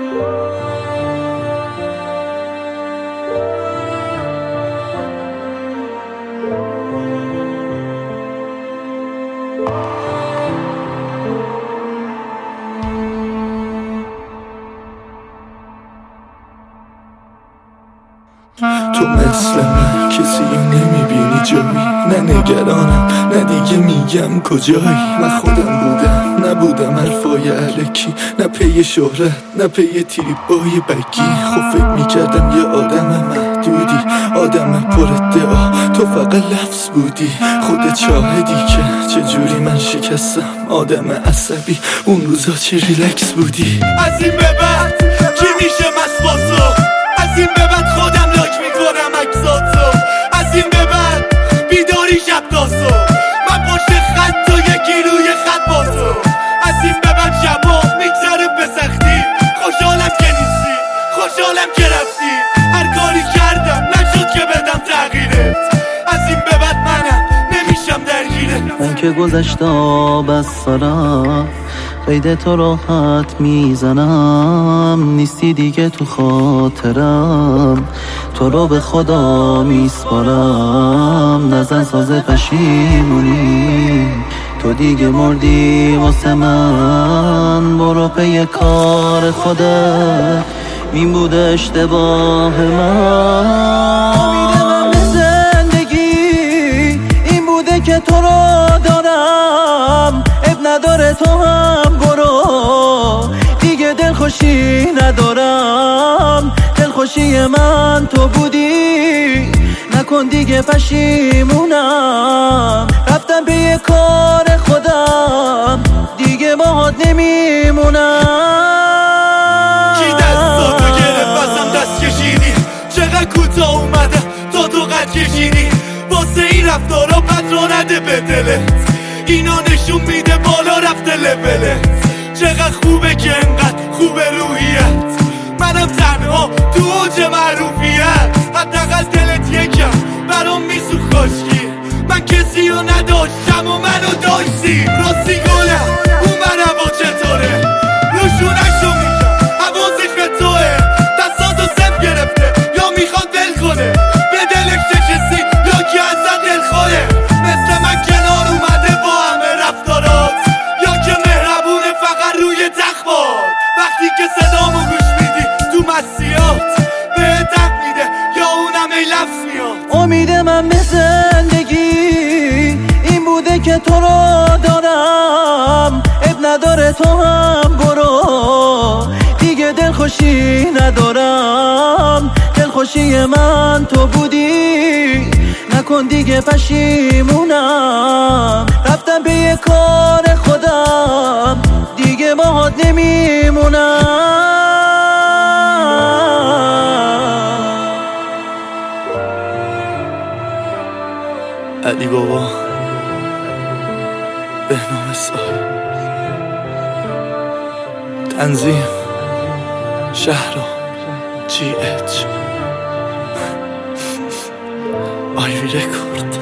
تو مثل من کسی رو نمیبینی جایی، نه نگرانم نه دیگه میگم کجایی. من خودم بودم نبودم حرفای علکی، نه پی شهرت نه پی تریپای بگی. خب فکر میکردم یه آدم محدودی، آدم پر ادعا، تو فقط لفظ بودی. خودت شاهدی که چجوری من شکستم، آدم عصبی اون روزا چه ریلکس بودی. از این به بعد کی میشه مسباسو، از این به بعد خودم لاک میکنم اکساتو، از این به بعد بیداری شب تاسو، من پشت خط تو یکی روی خط با تو. از این به بعد شبا میگذره به سختی، خوشحالم که نیستی خوشحالم که رفتی. هر کاری کردم نشد که بدم تغییرت، از این به بعد منم نمیشم درگیرت. من که گذشته آب از سرم، قید تو راحت میزنم. نیستی دیگه تو خاطرم، تو رو به خدا میسپارم. نزن ساز پشیمونی، تو دیگه مردی واسه من. برو پی کار خودت، این بوده اشتباه من. امید من به زندگی این بوده که تو رو دارم. اب نداره تو هم برو، دیگه دلخوشی ندارم. دلخوشی من تو بودی، نکن دیگه پشیمونم. رفتم به یه کار خودم، دیگه باهات نمیمونم. کی دستاتو گرفت ازم دست کشیدی، چقدر کوتاه اومده تا تو قد کشیدی. واسه این رفتارا پترا نده به دلت، اینا نشون میده بالا رفته لولت. چقدر خوبه که انقدر خوبه روحیت، منم تنها تو اوج معروفیت. حداقل دلت یکم برام میسوخ کاشکی، من کسی رو نداشتم و منو داشتی. راستی گلم اون هوا چطوره، روشونشو میگم حواسش به توه. دستاتو صف گرفته یا میخواد ول کنه، به دلش نشستی یا که ازت دلخوره. مثل من کنار اومده با همه رفتارات، یا که مهربونه فقط روی تخبات. وقتی که صدامو گوش میدی تو مسیات، بهت حق میده یا اونم ای لفظ میاد. امید من به زندگی این بوده که تو رو دارم. اب نداره تو هم برو، دیگه دلخوشی ندارم. دلخوشی من تو بودی، نکن دیگه پشیمونم. رفتم به یه کار خودم، دیگه باهات نمیمونم. علی بابا، بهنام سال، تنظیم شهرام، GH، آیوی رکورد.